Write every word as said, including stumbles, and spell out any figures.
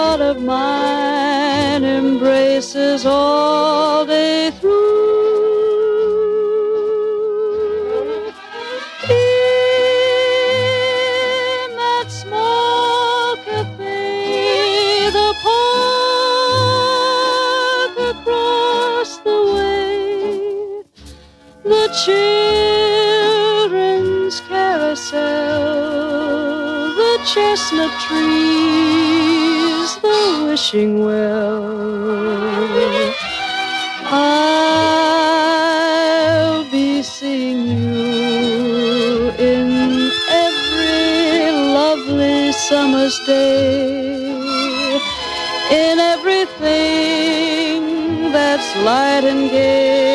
heart of mine embraces all day through. In that small cafe, the park across the way, the children's carousel, the chestnut trees, the wishing well. I'll be seeing you in every lovely summer's day, in everything that's light and gay.